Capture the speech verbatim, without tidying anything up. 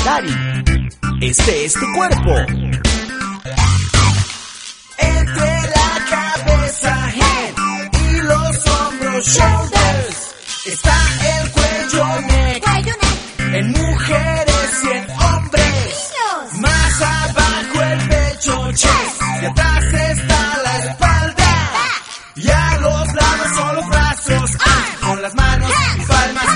Dari, este es tu cuerpo. Entre la cabeza, head, y los hombros, shoulders, está el cuello, neck, en mujeres y en hombres. Más abajo el pecho, chest, y atrás está la espalda. Y a los lados son los brazos, ah, con las manos y palmas